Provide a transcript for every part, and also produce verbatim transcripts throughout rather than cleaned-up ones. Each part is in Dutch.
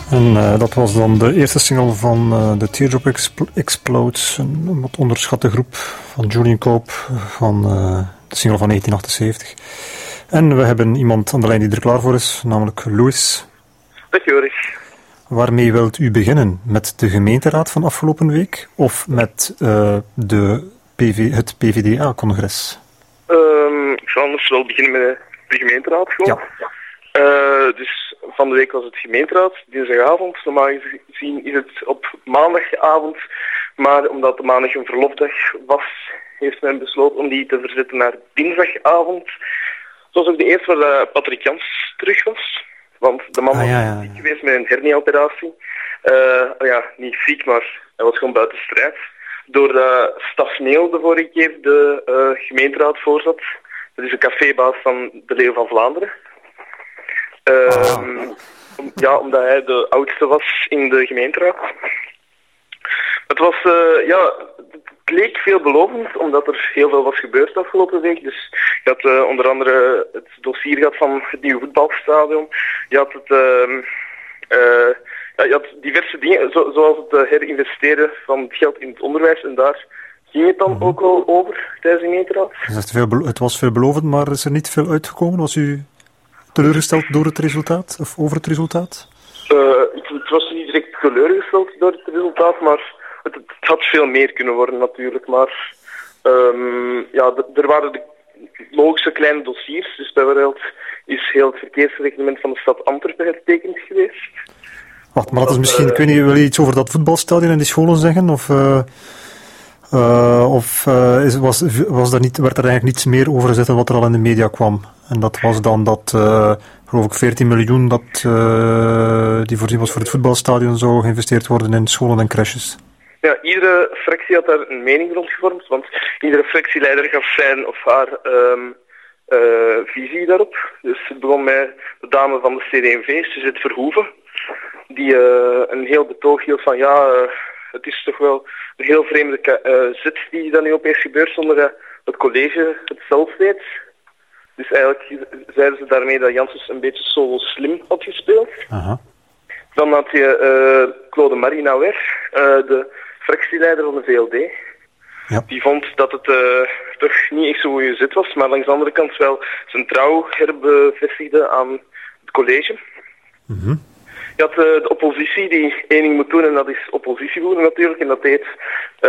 En uh, dat was dan de eerste single van uh, de Teardrop Expl- Explodes, een wat onderschatte groep van Julian Cope, van uh, de single van negentien achtenzeventig. En we hebben iemand aan de lijn die er klaar voor is, namelijk Louis. Dag Joris. Waarmee wilt u beginnen? Met de gemeenteraad van afgelopen week of met uh, de P V, het P V D A-congres? Um, ik zal anders wel beginnen met de gemeenteraad gewoon. Ja. Uh, dus van de week was het gemeenteraad, dinsdagavond. Normaal gezien is het op maandagavond, maar omdat de maandag een verlofdag was, heeft men besloten om die te verzetten naar dinsdagavond. Het was ook de eerste waar uh, Patrick Jans terug was. Want de man ah, was ja, ja, ja. ziek geweest met een hernia-operatie. Uh, ja, niet ziek, maar hij was gewoon buiten strijd. Doordat Staf Neel de vorige keer de uh, gemeenteraad voorzat. Dat is een cafébaas van de Leeuw van Vlaanderen. Uh, ah. om, ja, omdat hij de oudste was in de gemeenteraad. Het was, uh, ja, het leek veelbelovend, omdat er heel veel was gebeurd de afgelopen week. Dus je had uh, onder andere het dossier gehad van het nieuwe voetbalstadion. Je had het, uh, uh, ja, je had diverse dingen, zo, zoals het uh, herinvesteren van het geld in het onderwijs. En daar ging het dan mm-hmm. ook wel over tijdens de gemeenteraad. Dus het, veel belo- het was veelbelovend, maar is er niet veel uitgekomen? Was u teleurgesteld door het resultaat, of over het resultaat? Uh, ik, het was niet direct teleurgesteld door het resultaat, maar het, het had veel meer kunnen worden natuurlijk. Maar um, ja, d- er waren de logische kleine dossiers. Dus bijvoorbeeld is heel het verkeersreglement van de stad Antwerpen getekend geweest. Wacht, maar dat is misschien, uh, ik weet niet, wil je iets over dat voetbalstadion en die scholen zeggen? Of, uh, uh, of uh, is, was, was daar niet, werd er eigenlijk niets meer over gezet dan wat er al in de media kwam? En dat was dan dat, uh, geloof ik, veertien miljoen dat uh, die voorzien was voor het voetbalstadion zou geïnvesteerd worden in scholen en crèches. Ja, iedere fractie had daar een mening rond gevormd, want iedere fractieleider gaf zijn of haar um, uh, visie daarop. Dus het begon met de dame van de C D en V, Suzette Verhoeven, die uh, een heel betoog hield van ja, uh, het is toch wel een heel vreemde ka- uh, zet die dan nu opeens gebeurt zonder dat het college het zelf deed. Dus eigenlijk zeiden ze daarmee dat Janssens een beetje solo slim had gespeeld. Aha. Dan had je uh, Claude Marinauer, uh, de fractieleider van de V L D. Ja. Die vond dat het uh, toch niet echt zo'n goede zet was, maar langs de andere kant wel zijn trouw herbevestigde aan het college. Mm-hmm. Je had uh, de oppositie die één ding moet doen en dat is oppositie voeren natuurlijk. En dat deed uh,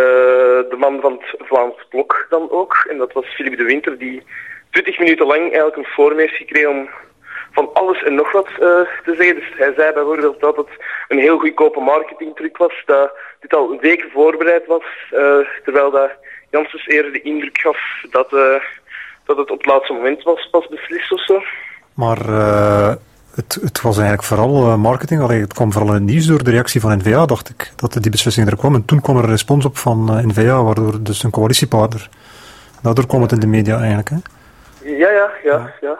de man van het Vlaams Blok dan ook. En dat was Philippe de Winter die twintig minuten lang eigenlijk een forum heeft gekregen om van alles en nog wat uh, te zeggen. Dus hij zei bijvoorbeeld dat het een heel goedkope marketingtruc was, dat dit al een week voorbereid was, uh, terwijl dat Janssens eerder de indruk gaf dat, uh, dat het op het laatste moment was pas beslist of zo. Maar uh, het, het was eigenlijk vooral uh, marketing. Allee, het kwam vooral in het nieuws door de reactie van N V A, dacht ik, dat die beslissing er kwam. En toen kwam er een respons op van uh, N V A, waardoor dus een coalitiepartner. Daardoor kwam het in de media eigenlijk, hè? Ja, ja, ja, ja.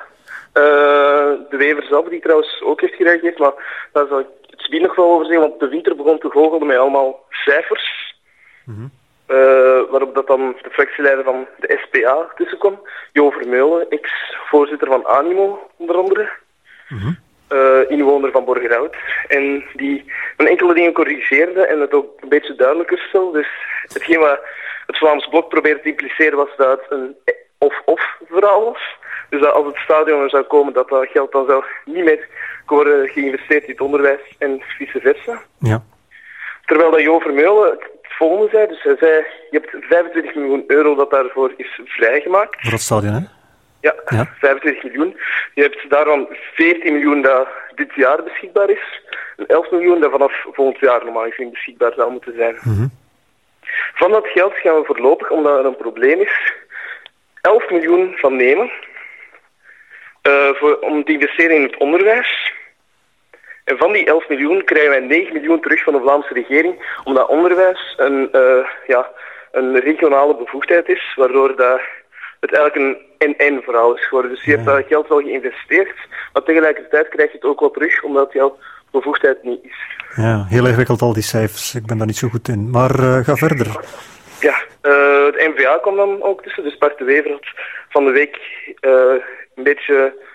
Uh, de Wever zelf, die trouwens ook heeft gereageerd, maar daar zal ik het speed nog wel over zeggen, want de Winter begon te goochelen met allemaal cijfers. Mm-hmm. Uh, waarop dat dan de fractieleider van de S P A tussen kwam, Jo Vermeulen, ex-voorzitter van Animo, onder andere. Mm-hmm. Uh, inwoner van Borgerhout. En die een enkele dingen corrigeerde en het ook een beetje duidelijker stelde. Dus hetgeen wat het Vlaams Blok probeerde te impliceren was dat het een of-of verhaal was. Dus dat als het stadion er zou komen, dat dat geld dan zou niet meer worden geïnvesteerd in het onderwijs en vice versa. Ja. Terwijl dat Jo Vermeulen het volgende zei, dus hij zei, je hebt vijfentwintig miljoen euro dat daarvoor is vrijgemaakt. Voor het stadion, hè? Ja, ja, vijfentwintig miljoen. Je hebt daarvan veertien miljoen dat dit jaar beschikbaar is. En elf miljoen dat vanaf volgend jaar normaal gezien beschikbaar zou moeten zijn. Mm-hmm. Van dat geld gaan we voorlopig, omdat er een probleem is, elf miljoen van nemen. Uh, voor, om te investeren in het onderwijs. En van die elf miljoen krijgen wij negen miljoen terug van de Vlaamse regering, omdat onderwijs een, uh, ja, een regionale bevoegdheid is, waardoor dat het eigenlijk een en-en verhaal is geworden. Dus je hebt dat geld wel geïnvesteerd, maar tegelijkertijd krijg je het ook wel terug, omdat jouw bevoegdheid niet is. Ja, heel ingewikkeld al die cijfers. Ik ben daar niet zo goed in. Maar uh, ga verder. Ja, uh, het N V A kwam dan ook tussen. Dus Bart de Wever had van de week uh, een beetje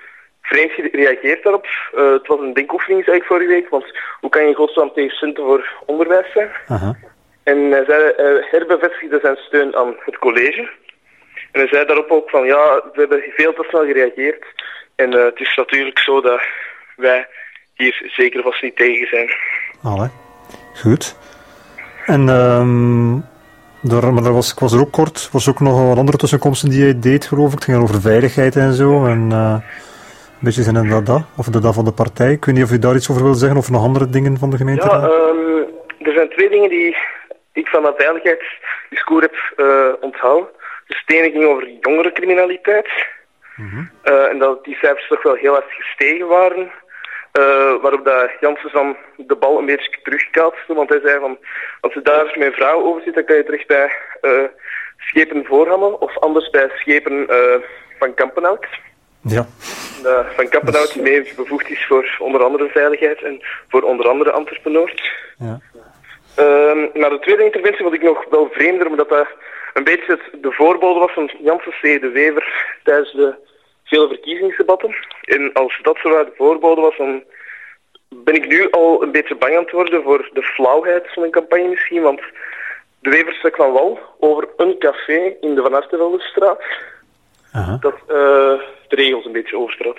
vreemd gereageerd daarop. Uh, het was een denkoefening, zei ik vorige week, want hoe kan je in godsnaam tegen centen voor onderwijs zijn? Uh-huh. En hij zei, uh, herbevestigde zijn steun aan het college. En hij zei daarop ook van, ja, we hebben veel te snel gereageerd. En uh, het is natuurlijk zo dat wij hier zeker vast niet tegen zijn. Allee, goed. En um, daar, maar daar was, ik was er ook kort, was ook nog wat andere tussenkomsten die jij deed, geloof ik. Het ging over veiligheid en zo. En uh, een beetje zijn dat dat, of de dat van de partij. Ik weet niet of je daar iets over wil zeggen, of nog andere dingen van de gemeenteraad. Ja, um, er zijn twee dingen die ik van dat veiligheidsdiscours heb uh, onthouden. Dus het ene ging over jongerencriminaliteit. Mm-hmm. Uh, en dat die cijfers toch wel heel hard gestegen waren. Uh, waarop dat Janssens dan de bal een beetje terugkaatste. Want hij zei van, als je daar met een vrouw over zit, dan kan je terecht bij uh, schepen Voorhammen. Of anders bij schepen uh, van Kampenhout. Ja. Uh, van Kampenhout die mee bevoegd is voor onder andere veiligheid en voor onder andere Antwerpen-Noord. Ja. Uh, maar de tweede interventie vond ik nog wel vreemder, omdat dat een beetje het, de voorbode was van Janssens tegen de Wever tijdens de vele verkiezingsdebatten. En als dat zo de voorbode was, dan ben ik nu al een beetje bang aan het worden voor de flauwheid van een campagne misschien, want de Wever sprak van wal over een café in de Van Arteveldestraat. Uh-huh. Dat uh, de regels een beetje overtrad.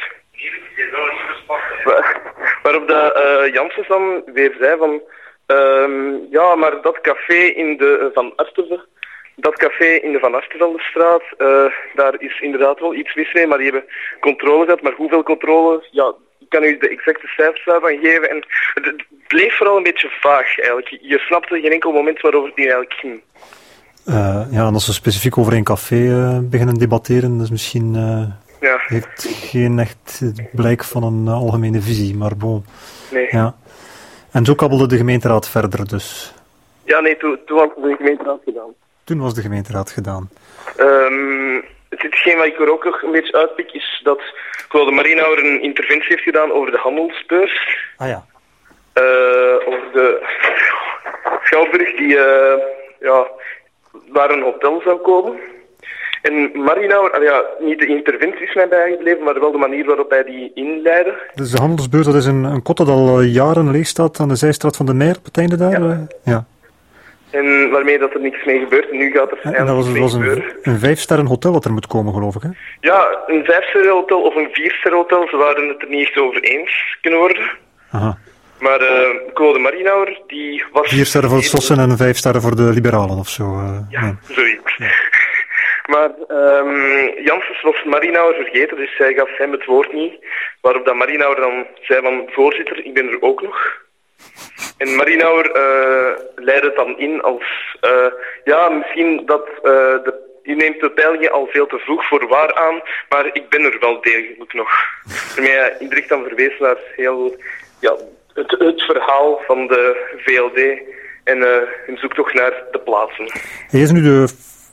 Waar, waarop de uh, Janssens dan weer zei van um, ja, maar dat café in de uh, Van Artevelde, dat café in de Van Arteveldestraat, uh, daar is inderdaad wel iets mis mee, maar die hebben controle gehad. Maar hoeveel controle? Ja, ik kan u de exacte cijfers daarvan geven. En het, het bleef vooral een beetje vaag eigenlijk. Je snapte geen enkel moment waarover het eigenlijk ging. Uh, ja, en als we specifiek over een café uh, beginnen debatteren, dat is misschien uh, ja. heeft geen echt blijk van een uh, algemene visie, maar bon. Nee. Ja. En zo kabbelde de gemeenteraad verder dus? Ja, nee, toen, toen was de gemeenteraad gedaan. Toen was de gemeenteraad gedaan. Um, hetgeen wat ik er ook nog een beetje uitpik is dat Claude Marienhouwer een interventie heeft gedaan over de handelsbeurs. Ah ja. Uh, over de Schouwburg die uh, ja, waar een hotel zou komen. En Marienhouwer, ja, niet de interventie is mij bijgebleven, maar wel de manier waarop hij die inleidde. Dus de handelsbeurs, dat is een, een kot dat al jaren leeg staat aan de zijstraat van de Meijer op het einde daar? Ja. ja. En waarmee dat er niks mee gebeurt. En nu gaat er en dat was, was een, een vijfsterren hotel dat er moet komen, geloof ik, hè? Ja, een vijfsterren hotel of een viersterren hotel. Ze waren het er niet echt over eens kunnen worden. Aha. Maar uh, Claude Marienhouwer, die was... Vier sterren voor de Sossen en vijf sterren voor de liberalen, of zo. Uh, ja, nee. zoiets. Ja. Maar um, Janssens was Marienhouwer vergeten, dus zij gaf hem het woord niet. Waarop dat Marienhouwer dan zei van, voorzitter, ik ben er ook nog. En Marienhouwer uh, leidde het dan in als, uh, ja, misschien dat, uh, de, die neemt de peilingen al veel te vroeg voor waar aan, maar ik ben er wel degelijk nog. Waarmee hij indirect dan verwees naar heel, ja, het, het verhaal van de V L D en uh, hun zoektocht naar de plaatsen. Hij is nu de,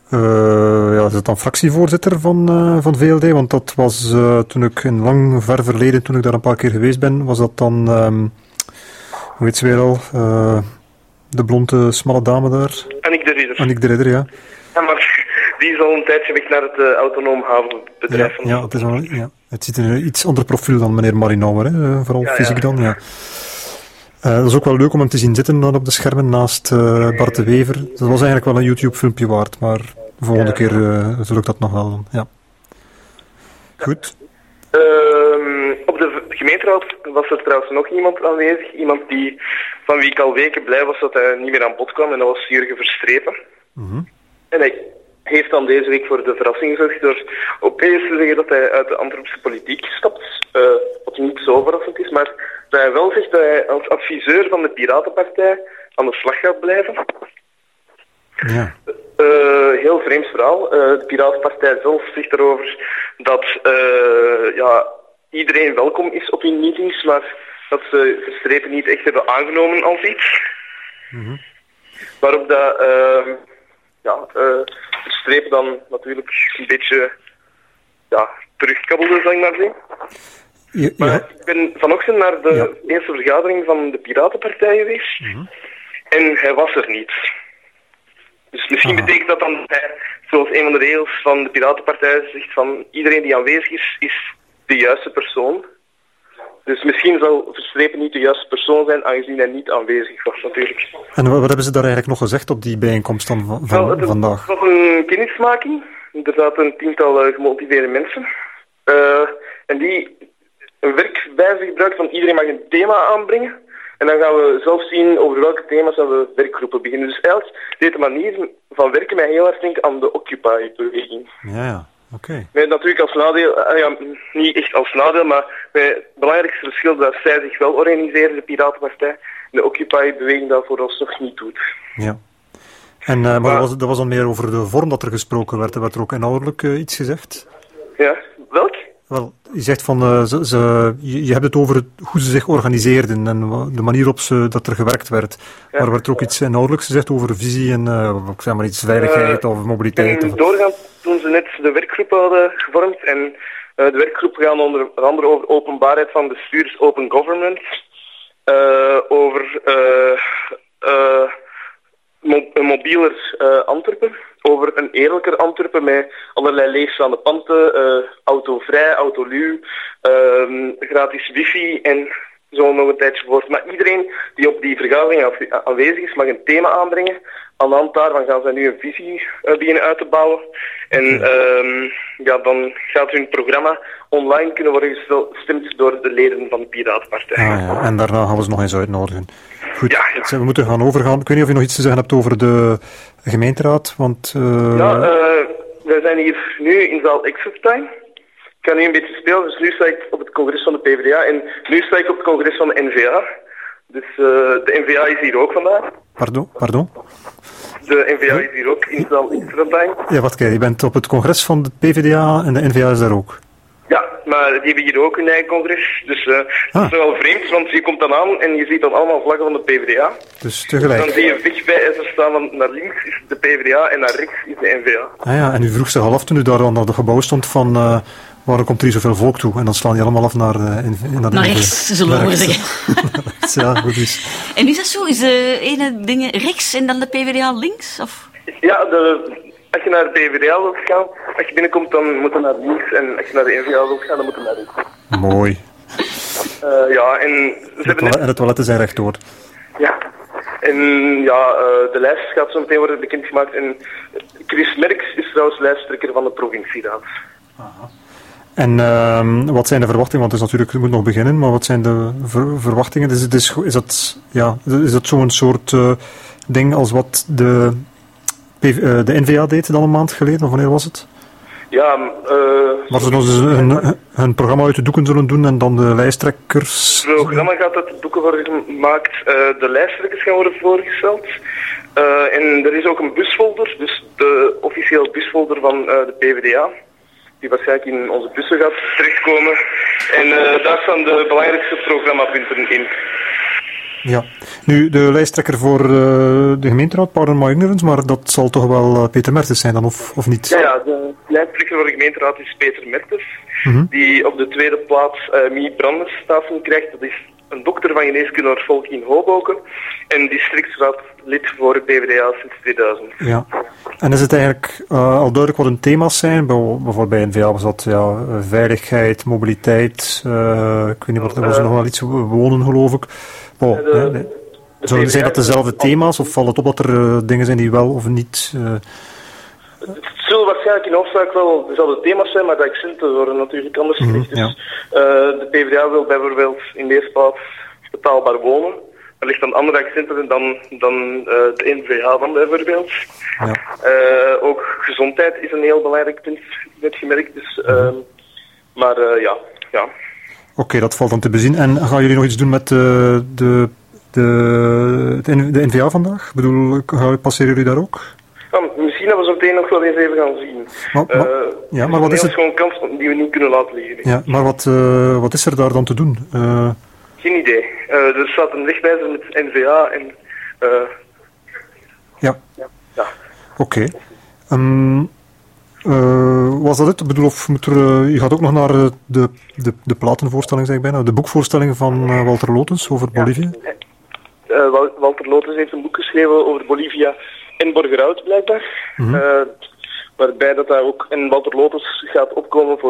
uh, ja, is het dan fractievoorzitter van, uh, van V L D? Want dat was uh, toen ik in lang ver verleden, toen ik daar een paar keer geweest ben, was dat dan... Um, Hoe heet ze weer al? Uh, de blonde, smalle dame daar. Annick de Ridder. Annick de Ridder, ja. Ja, maar die is al een tijdje weg naar het uh, autonoom havenbedrijf. Ja, ja, het, is al, ja, het ziet er een iets ander profiel dan meneer Marienhouwer, hè, vooral ja, fysiek ja. dan. Ja. Uh, dat is ook wel leuk om hem te zien zitten dan op de schermen naast uh, Bart de Wever. Dat was eigenlijk wel een YouTube-filmpje waard, maar de volgende ja. keer uh, zul ik dat nog wel. Ja. Goed. Uh, op de gemeenteraad was er trouwens nog iemand aanwezig. Iemand die, van wie ik al weken blij was dat hij niet meer aan bod kwam. En dat was Jurgen Verstrepen. Mm-hmm. En hij heeft dan deze week voor de verrassing gezorgd door opeens te zeggen dat hij uit de Antwerpse politiek stapt. Uh, wat niet zo verrassend is. Maar dat hij wel zegt dat hij als adviseur van de Piratenpartij aan de slag gaat blijven. Ja. Uh, heel vreemd verhaal. Uh, de Piratenpartij zelf zegt erover dat uh, ja, iedereen welkom is op hun meetings, maar dat ze Verstrepen niet echt hebben aangenomen als iets. Mm-hmm. Waarop dat uh, ja, uh, Verstrepen dan natuurlijk een beetje ja, terugkabbelde, zal ik maar zeggen. Ja, ja. Maar ik ben vanochtend naar de ja. eerste vergadering van de Piratenpartij geweest. Mm-hmm. En hij was er niet. Dus misschien Aha. betekent dat dan, zoals een van de regels van de Piratenpartij zegt, van iedereen die aanwezig is, is de juiste persoon. Dus misschien zal Verstrepen niet de juiste persoon zijn, aangezien hij niet aanwezig was, natuurlijk. En wat hebben ze daar eigenlijk nog gezegd op die bijeenkomst dan van, van well, het, vandaag? Het was een kennismaking. Er zaten een tiental uh, gemotiveerde mensen. Uh, en die een werkwijze gebruikt van iedereen mag een thema aanbrengen. En dan gaan we zelf zien over welke thema's we werkgroepen beginnen. Dus eigenlijk deed de manier van werken mij heel erg denken aan de Occupy-beweging. Ja, ja. Oké. Okay. Met natuurlijk als nadeel, uh, ja, niet echt als nadeel, maar met het belangrijkste verschil dat zij zich wel organiseren, de Piratenpartij, en de Occupy-beweging dat vooralsnog niet doet. Ja. En, uh, maar maar dat, was, dat was dan meer over de vorm dat er gesproken werd. Er werd er ook inhoudelijk uh, iets gezegd? Ja, welk? Wel, je zegt van, uh, ze, ze, je, je hebt het over het, hoe ze zich organiseerden en de manier op ze, dat er gewerkt werd. Ja. Maar werd er ook iets inhoudelijks gezegd over visie en uh, ik zeg maar iets veiligheid uh, of mobiliteit? En of... doorgaan toen ze net de werkgroep hadden gevormd en uh, de werkgroep gaan onder andere over openbaarheid van bestuurs, open government, uh, over uh, uh, mo- een mobieler uh, Antwerpen, over een eerlijker Antwerpen met allerlei leegstaande panden, uh, autovrij, autoluw, uh, gratis wifi en zo nog een tijdje voort. Maar iedereen die op die vergadering af- aanwezig is mag een thema aanbrengen. Aan de hand daarvan gaan zij nu een visie uh, beginnen uit te bouwen. En uh, ja, dan gaat hun programma online kunnen worden gestemd door de leden van de Piratenpartij. Ah, ja. En daarna gaan we ze nog eens uitnodigen. Goed, ja, ja. we moeten gaan overgaan. Ik weet niet of je nog iets te zeggen hebt over de gemeenteraad, want... Uh... Ja, uh, wij zijn hier nu in zaal Exertime. Ik ga nu een beetje spelen, dus nu sta ik op het congres van de P v d A en nu sta ik op het congres van de N V A. Dus uh, de N V A is hier ook vandaag. Pardon? Pardon? De N V A is hier ook in zaal Exertime. Ja, wat kijk, je bent op het congres van de P v d A en de N V A is daar ook. Ja, maar die hebben hier ook hun eigen congres. Dus uh, ah. dat is wel vreemd, want je komt dan aan en je ziet dan allemaal vlaggen van de P v d A. Dus tegelijk. Dan zie je weg bij en ze staan, van naar links is de P v d A en naar rechts is de N V A. Ah ja, en u vroeg zich al af toen u daar aan dat gebouw stond van... Uh, waarom komt er hier zoveel volk toe? En dan slaan die allemaal af naar... Uh, in, in naar rechts, zullen we maar zeggen. Ja, goed is. En is dat zo? Is de ene ding rechts en dan de P v d A links? Of? Ja, de, als je naar de P v d A wilt gaan, als je binnenkomt dan moet je naar links. En als je naar de N V A wilt gaan, dan moet je naar rechts. Mooi. Uh, ja, en... Ze hebben net... En de toiletten zijn rechtdoor. Ja. En ja, uh, de lijst gaat zo meteen worden bekendgemaakt. En Chris Merks is trouwens lijsttrekker van de provincieraad. Aha. En uh, wat zijn de verwachtingen? Want het, is natuurlijk, het moet nog beginnen, maar wat zijn de ver- verwachtingen? Is, is, is, dat, ja, is dat zo'n soort uh, ding als wat de, uh, de N V A deed dan een maand geleden? Of wanneer was het? Ja, uh, Waar ze dus hun, hun programma uit de doeken zullen doen en dan de lijsttrekkers... Het programma gaat uit de doeken worden gemaakt. Uh, de lijsttrekkers gaan worden voorgesteld. Uh, en er is ook een busfolder, dus de officieel busfolder van uh, de P v d A. Die waarschijnlijk in onze bussen gaat terechtkomen. En uh, daar staan de belangrijkste programmapunten in. Ja. Nu, de lijsttrekker voor uh, de gemeenteraad, pardon my ignorance, maar dat zal toch wel uh, Peter Mertens zijn dan, of, of niet? Ja, ja, de lijsttrekker voor de gemeenteraad is Peter Mertens. Mm-hmm. Die op de tweede plaats uh, Mie Branders staat krijgt. Dat is een dokter van geneeskunde naar volk in Hoboken. En districtsraadlid voor de P v d A sinds tweeduizend. Ja. En is het eigenlijk uh, al duidelijk wat hun thema's zijn? Bijvoorbeeld bij N V A was dat ja, veiligheid, mobiliteit, uh, ik weet niet wat, er was uh, nog wel iets, wonen geloof ik. Oh, de, nee, nee. De Zo, zijn dat dezelfde thema's of valt het op dat er uh, dingen zijn die wel of niet... Uh... Het zullen waarschijnlijk in hoofdzaak wel dezelfde thema's zijn, maar de accenten worden natuurlijk anders mm-hmm, gericht. Dus ja. uh, de P v d A wil bijvoorbeeld in de eerste plaats betaalbaar wonen. Er ligt dan andere accenten dan, dan uh, de N V A dan bijvoorbeeld. Ja. Uh, ook gezondheid is een heel belangrijk punt, net gemerkt. Dus, uh, mm-hmm. Maar uh, ja, ja. Oké, okay, dat valt dan te bezien. En gaan jullie nog iets doen met uh, de, de, de, de N V A vandaag? Ik bedoel, passeren jullie daar ook? Ja, misschien dat we zo meteen nog wel eens even gaan zien. Maar, maar, uh, ja, maar wat is het? Het is gewoon een kans die we niet kunnen laten liggen. Ja, maar wat, uh, wat is er daar dan te doen? Uh... Geen idee. Uh, er staat een wegwijzer met N V A en... Uh... Ja. ja. ja. Oké. Okay. Um, uh, was dat het? Ik bedoel, of moet er, uh, je gaat ook nog naar uh, de, de, de platenvoorstelling, zeg ik bijna, de boekvoorstelling van uh, Walter Lotens over Bolivia? Ja. Uh, Walter Lotens heeft een boek geschreven over Bolivia en Borgerhout, blijkbaar. Mm-hmm. Uh, waarbij dat daar ook... En Walter Lotens gaat opkomen voor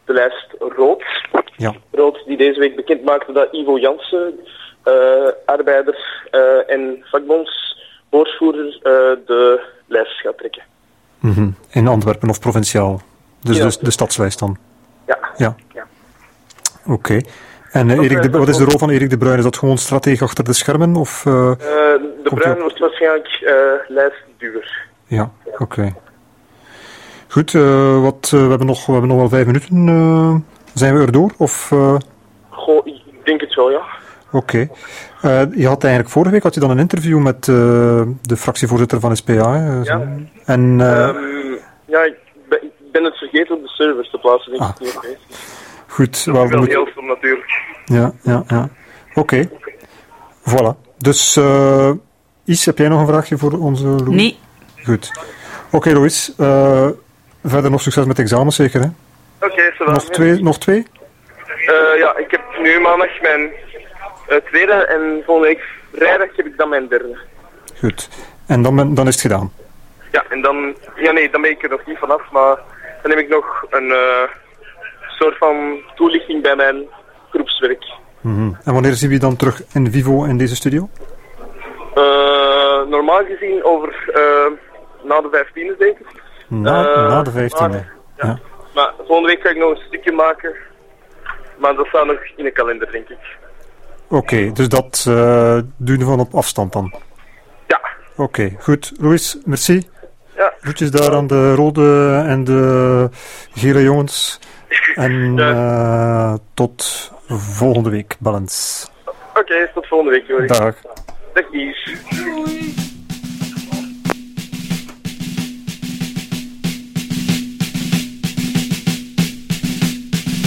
de lijst Rood. Ja. Rood die deze week bekend maakte dat Ivo Jansen, uh, arbeider uh, en vakbondswoordvoerder, uh, de lijst gaat trekken. Mm-hmm. In Antwerpen of provinciaal? Dus ja. de, de stadslijst dan? Ja. Ja. ja. Oké. Okay. En uh, Erik de, wat is de rol van Erik de Bruyne? Is dat gewoon stratege achter de schermen? Of, uh, uh, de Bruyne wordt waarschijnlijk uh, lijstduwer. Ja, ja. oké. Okay. Goed, uh, wat, uh, we, hebben nog, we hebben nog wel vijf minuten. Uh, zijn we erdoor? Of, uh... Goh, ik denk het wel, ja. Oké. Okay. Uh, je had eigenlijk vorige week had je dan een interview met uh, de fractievoorzitter van S P A. Uh, ja. En, uh... um, ja, ik ben, ik ben het vergeten op de servers te plaatsen, denk ah. ik niet. Goed. Dat is wel moet... heel stom natuurlijk. Ja, ja, ja. Oké. Okay. Voilà. Dus, uh, Is, heb jij nog een vraagje voor onze Louis? Nee. Goed. Oké, okay, Louis. Uh, verder nog succes met de examens, zeker, hè? Oké, okay, nog twee? Nog twee? Uh, ja, ik heb nu maandag mijn uh, tweede en volgende week vrijdag heb ik dan mijn derde. Goed. En dan, ben, dan is het gedaan? Ja, en dan... Ja, nee, dan ben ik er nog niet vanaf, maar dan heb ik nog een uh, soort van toelichting bij mijn groepswerk. Mm-hmm. En wanneer zien we je dan terug in Vivo in deze studio? Uh, normaal gezien over uh, na de vijftiende, denk ik. Na, uh, na de vijftiende, maar, ja. ja. Maar volgende week ga ik nog een stukje maken. Maar dat staat nog in de kalender, denk ik. Oké, okay, dus dat uh, doen we van op afstand dan? Ja. Oké, okay, goed. Louis, merci. Ja. Groetjes daar aan de rode en de gele jongens. En ja. uh, tot volgende week, Balance. Oké, okay, tot volgende week, Joris. Dag. Dag, Yves.